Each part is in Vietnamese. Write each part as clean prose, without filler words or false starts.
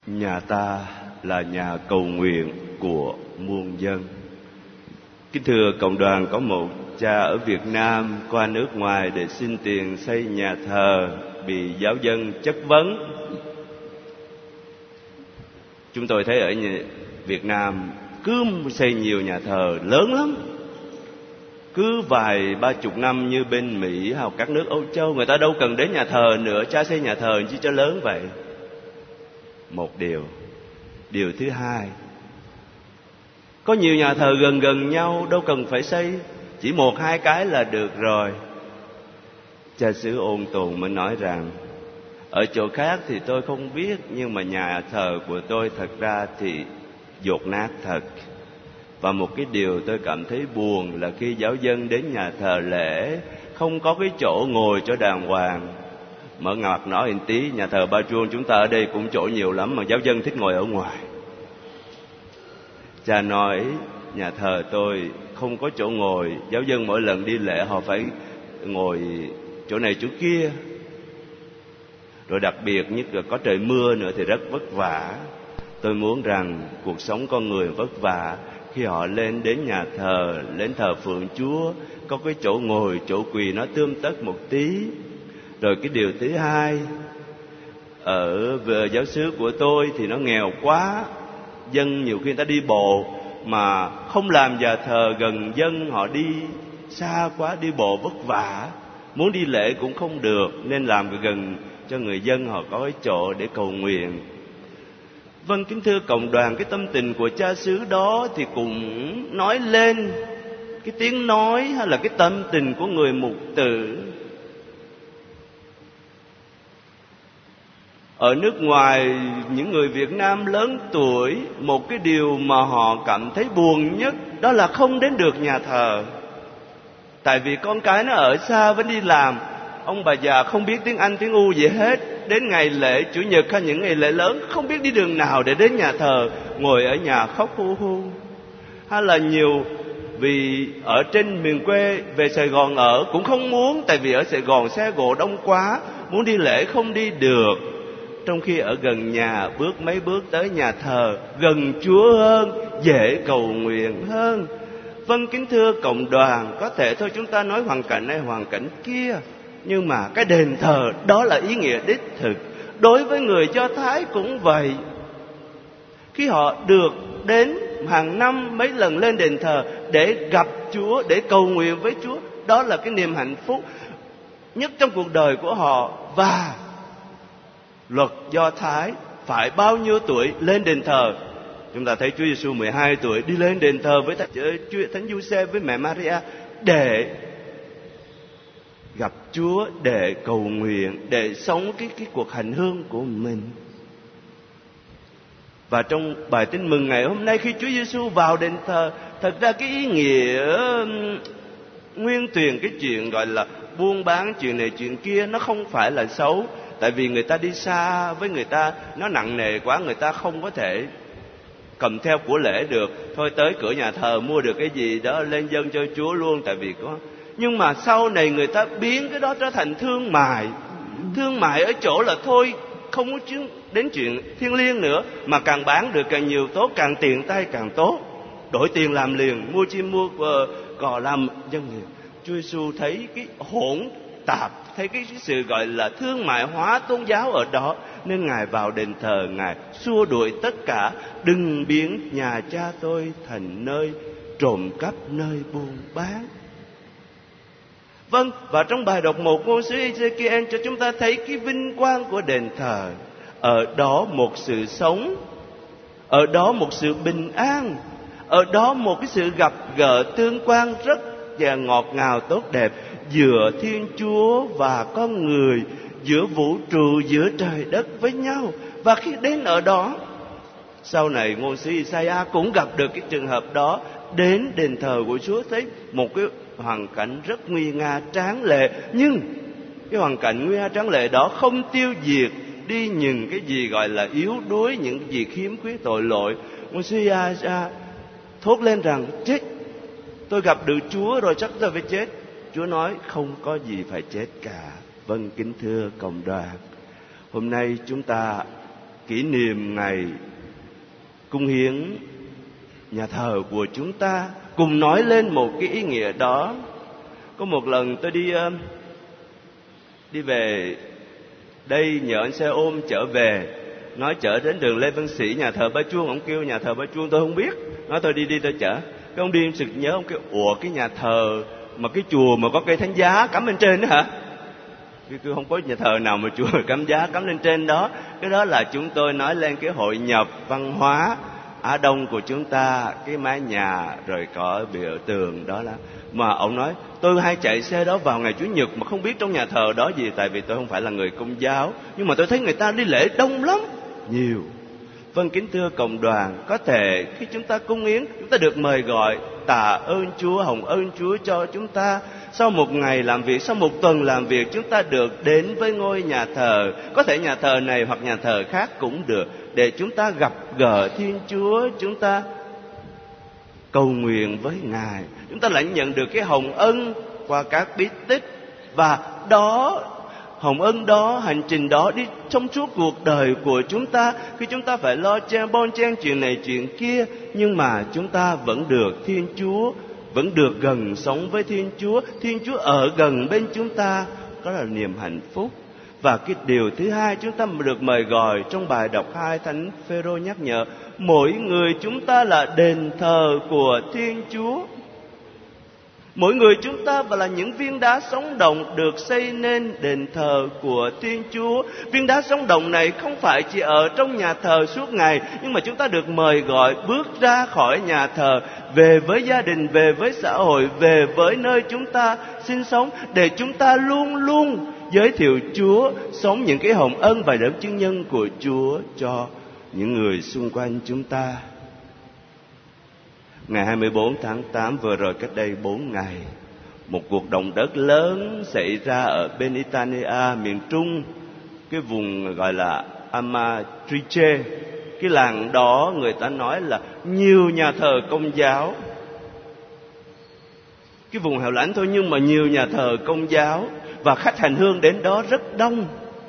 Nhà ta là nhà cầu nguyện của muôn dân. Kính thưa cộng đoàn, có một cha ở Việt Nam qua nước ngoài để xin tiền xây nhà thờ, bị giáo dân chất vấn. Chúng tôi thấy ở Việt Nam cứ xây nhiều nhà thờ lớn lắm, cứ vài 30 năm như bên Mỹ hoặc các nước Âu Châu, người ta đâu cần đến nhà thờ nữa, cha xây nhà thờ chứ cho lớn vậy. Một điều thứ hai, có nhiều nhà thờ gần nhau, đâu cần phải xây, chỉ 1-2 cái là được rồi. Cha xứ Ôn Tồn mới nói rằng, ở chỗ khác thì tôi không biết, nhưng mà nhà thờ của tôi thật ra thì dột nát thật. Và một cái điều tôi cảm thấy buồn là khi giáo dân đến nhà thờ lễ, không có cái chỗ ngồi cho đàng hoàng. Mở ngoặt nói một tí, nhà thờ Ba Chuông chúng ta ở đây cũng chỗ nhiều lắm, mà giáo dân thích ngồi ở ngoài. Cha nói, nhà thờ tôi không có chỗ ngồi, giáo dân mỗi lần đi lễ họ phải ngồi chỗ này chỗ kia. Rồi đặc biệt nhất là có trời mưa nữa thì rất vất vả. Tôi muốn rằng cuộc sống con người vất vả, khi họ lên đến nhà thờ, lên thờ phượng Chúa, có cái chỗ ngồi, chỗ quỳ nó tươm tất một tí. Rồi cái điều thứ hai, ở giáo xứ của tôi thì nó nghèo quá, dân nhiều khi người ta đi bộ mà không làm nhà thờ gần dân, họ đi xa quá, đi bộ vất vả, muốn đi lễ cũng không được, nên làm gần cho người dân họ có cái chỗ để cầu nguyện. Vâng, kính thưa cộng đoàn, cái tâm tình của cha xứ đó thì cũng nói lên cái tiếng nói hay là cái tâm tình của người mục tử. Ở nước ngoài, những người Việt Nam lớn tuổi, một cái điều mà họ cảm thấy buồn nhất đó là không đến được nhà thờ. Tại vì con cái nó ở xa vẫn đi làm, ông bà già không biết tiếng Anh tiếng U gì hết, đến ngày lễ Chủ nhật hay những ngày lễ lớn không biết đi đường nào để đến nhà thờ, ngồi ở nhà khóc hu hu. Hay là nhiều vì ở trên miền quê về Sài Gòn ở cũng không muốn, tại vì ở Sài Gòn xe cộ đông quá, muốn đi lễ không đi được. Trong khi ở gần nhà, bước mấy bước tới nhà thờ, gần Chúa hơn, dễ cầu nguyện hơn. Vâng, kính thưa cộng đoàn, có thể thôi chúng ta nói hoàn cảnh này hoàn cảnh kia, nhưng mà cái đền thờ đó là ý nghĩa đích thực. Đối với người Do Thái cũng vậy. Khi họ được đến hàng năm mấy lần lên đền thờ để gặp Chúa, để cầu nguyện với Chúa, đó là cái niềm hạnh phúc nhất trong cuộc đời của họ. Và luật Do Thái phải bao nhiêu tuổi lên đền thờ? Chúng ta thấy Chúa Giêsu 12 tuổi đi lên đền thờ với Thánh Giuse với mẹ Maria để gặp Chúa, để cầu nguyện, để sống cái cuộc hành hương của mình. Và trong bài tin mừng ngày hôm nay, khi Chúa Giêsu vào đền thờ, thật ra cái ý nghĩa nguyên tuyển cái chuyện gọi là buôn bán chuyện này chuyện kia nó không phải là xấu. Tại vì người ta đi xa, với người ta nó nặng nề quá, người ta không có thể cầm theo của lễ được. Thôi tới cửa nhà thờ mua được cái gì đó lên dâng cho Chúa luôn, tại vì có. Nhưng mà sau này người ta biến cái đó trở thành thương mại. Thương mại ở chỗ là thôi không có đến chuyện thiêng liêng nữa, mà càng bán được càng nhiều tốt, càng tiện tay càng tốt. Đổi tiền làm liền, mua chim mua cò làm dân liền. Chúa Giêsu thấy cái hỗn tạp, thấy cái sự gọi là thương mại hóa tôn giáo ở đó, nên Ngài vào đền thờ, Ngài xua đuổi tất cả, đừng biến nhà cha tôi thành nơi trộm cắp, nơi buôn bán. Vâng, và trong bài đọc 1 ngôn sứ Ê-zê-ki-el cho chúng ta thấy cái vinh quang của đền thờ. Ở đó một sự sống, ở đó một sự bình an, ở đó một cái sự gặp gỡ tương quan rất và ngọt ngào tốt đẹp giữa Thiên Chúa và con người, giữa vũ trụ, giữa trời đất với nhau. Và khi đến ở đó, sau này ngôn sứ Isaiah cũng gặp được cái trường hợp đó, đến đền thờ của Chúa thấy một cái hoàn cảnh rất nguy nga tráng lệ. Nhưng cái hoàn cảnh nguy nga tráng lệ đó không tiêu diệt đi những cái gì gọi là yếu đuối, những cái gì khiếm khuyết tội lỗi. Ngôn sứ Isaiah thốt lên rằng, chết, tôi gặp được Chúa rồi, chắc tôi phải chết. Chúa nói không có gì phải chết cả. Vâng, kính thưa cộng đoàn, hôm nay chúng ta kỷ niệm ngày cung hiến nhà thờ của chúng ta, cùng nói lên một cái ý nghĩa đó. Có một lần tôi đi về đây, nhờ anh xe ôm chở về, nói chở đến đường Lê Văn Sĩ, nhà thờ Ba Chuông. Ông kêu nhà thờ Ba Chuông, tôi không biết, nói tôi đi tôi chở. Cái ông đi sực nhớ, ông kêu ủa cái nhà thờ mà cái chùa mà có cây thánh giá cắm lên trên đó hả? Cứ không có nhà thờ nào mà chùa cắm giá cắm lên trên đó. Cái đó là chúng tôi nói lên cái hội nhập văn hóa Á Đông của chúng ta, cái mái nhà rồi có biểu tượng đó là. Mà ông nói tôi hay chạy xe đó vào ngày Chủ nhật mà không biết trong nhà thờ đó gì, tại vì tôi không phải là người Công giáo, nhưng mà tôi thấy người ta đi lễ đông lắm, nhiều. Vâng, kính thưa cộng đoàn, có thể khi chúng ta cung yến, chúng ta được mời gọi tạ ơn Chúa, hồng ơn Chúa cho chúng ta. Sau một ngày làm việc, sau một tuần làm việc, chúng ta được đến với ngôi nhà thờ. Có thể nhà thờ này hoặc nhà thờ khác cũng được, để chúng ta gặp gỡ Thiên Chúa, chúng ta cầu nguyện với Ngài. Chúng ta lãnh nhận được cái hồng ân qua các bí tích. Và đó, hồng ân đó, hành trình đó đi trong suốt cuộc đời của chúng ta. Khi chúng ta phải lo bon chen chuyện này chuyện kia, nhưng mà chúng ta vẫn được Thiên Chúa, vẫn được gần sống với Thiên Chúa. Thiên Chúa ở gần bên chúng ta, đó là niềm hạnh phúc. Và cái điều thứ hai chúng ta được mời gọi trong bài đọc 2, Thánh Phêrô nhắc nhở mỗi người chúng ta là đền thờ của Thiên Chúa. Mỗi người chúng ta là những viên đá sống động được xây nên đền thờ của Thiên Chúa. Viên đá sống động này không phải chỉ ở trong nhà thờ suốt ngày, nhưng mà chúng ta được mời gọi bước ra khỏi nhà thờ, về với gia đình, về với xã hội, về với nơi chúng ta sinh sống, để chúng ta luôn luôn giới thiệu Chúa, sống những cái hồng ân và đấng chứng nhân của Chúa cho những người xung quanh chúng ta. Ngày 24 tháng 8 vừa rồi, cách đây 4 ngày, một cuộc động đất lớn xảy ra ở bên Italia, miền Trung, cái vùng gọi là Amatrice. Cái làng đó người ta nói là nhiều nhà thờ Công giáo. Cái vùng hẻo lánh thôi nhưng mà nhiều nhà thờ Công giáo, và khách hành hương đến đó rất đông.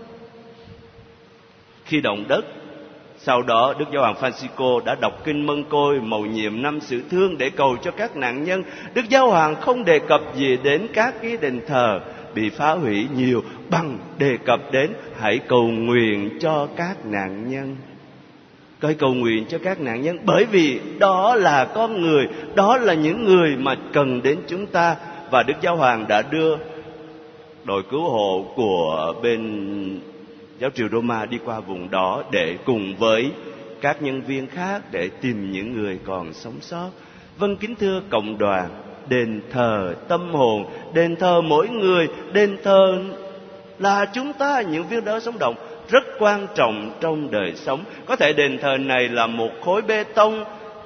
Khi động đất, sau đó Đức Giáo hoàng Francisco đã đọc kinh Mân Côi mầu nhiệm 5 sự thương để cầu cho các nạn nhân. Đức Giáo hoàng không đề cập gì đến các cái đền thờ bị phá hủy nhiều, bằng đề cập đến hãy cầu nguyện cho các nạn nhân. Coi cầu nguyện cho các nạn nhân, bởi vì đó là con người, đó là những người mà cần đến chúng ta. Và Đức Giáo hoàng đã đưa đội cứu hộ của bên giáo triều Roma đi qua vùng đó để cùng với các nhân viên khác để tìm những người còn sống sót. Vâng, kính thưa cộng đoàn, đền thờ tâm hồn, đền thờ mỗi người, đền thờ là chúng ta, những viên đá sống động rất quan trọng trong đời sống. Có thể đền thờ này là một khối bê tông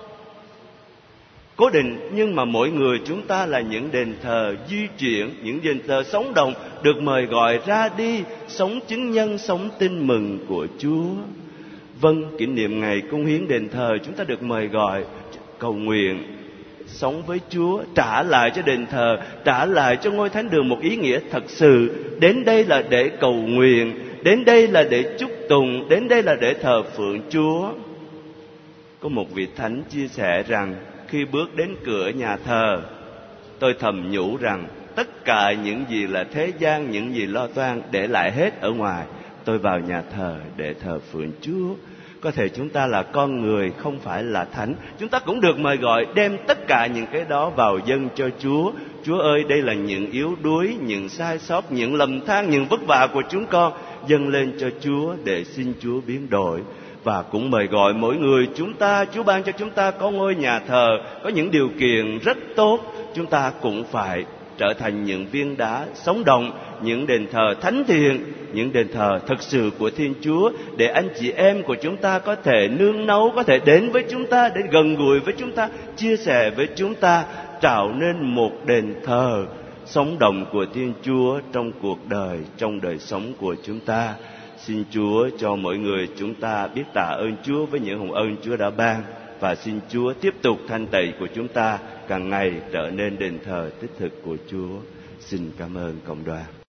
cố định, nhưng mà mỗi người chúng ta là những đền thờ di chuyển, những đền thờ sống động, được mời gọi ra đi sống chứng nhân, sống tin mừng của Chúa. Vâng, kỷ niệm ngày cung hiến đền thờ, chúng ta được mời gọi cầu nguyện, sống với Chúa, trả lại cho đền thờ, trả lại cho ngôi thánh đường một ý nghĩa thật sự. Đến đây là để cầu nguyện, đến đây là để chúc tụng, đến đây là để thờ phượng Chúa. Có một vị thánh chia sẻ rằng khi bước đến cửa nhà thờ, tôi thầm nhủ rằng tất cả những gì là thế gian, những gì lo toan để lại hết ở ngoài. Tôi vào nhà thờ để thờ phượng Chúa. Có thể chúng ta là con người, không phải là thánh, chúng ta cũng được mời gọi đem tất cả những cái đó vào dâng cho Chúa. Chúa ơi, đây là những yếu đuối, những sai sót, những lầm than, những vất vả của chúng con, dâng lên cho Chúa để xin Chúa biến đổi. Và cũng mời gọi mỗi người chúng ta, Chúa ban cho chúng ta có ngôi nhà thờ, có những điều kiện rất tốt, chúng ta cũng phải trở thành những viên đá sống động, những đền thờ thánh thiện, những đền thờ thực sự của Thiên Chúa, để anh chị em của chúng ta có thể nương náu, có thể đến với chúng ta, để gần gũi với chúng ta, chia sẻ với chúng ta, tạo nên một đền thờ sống động của Thiên Chúa trong cuộc đời, trong đời sống của chúng ta. Xin Chúa cho mỗi người chúng ta biết tạ ơn Chúa với những hồng ân Chúa đã ban, và xin Chúa tiếp tục thanh tẩy của chúng ta càng ngày trở nên đền thờ đích thực của Chúa. Xin cảm ơn cộng đoàn.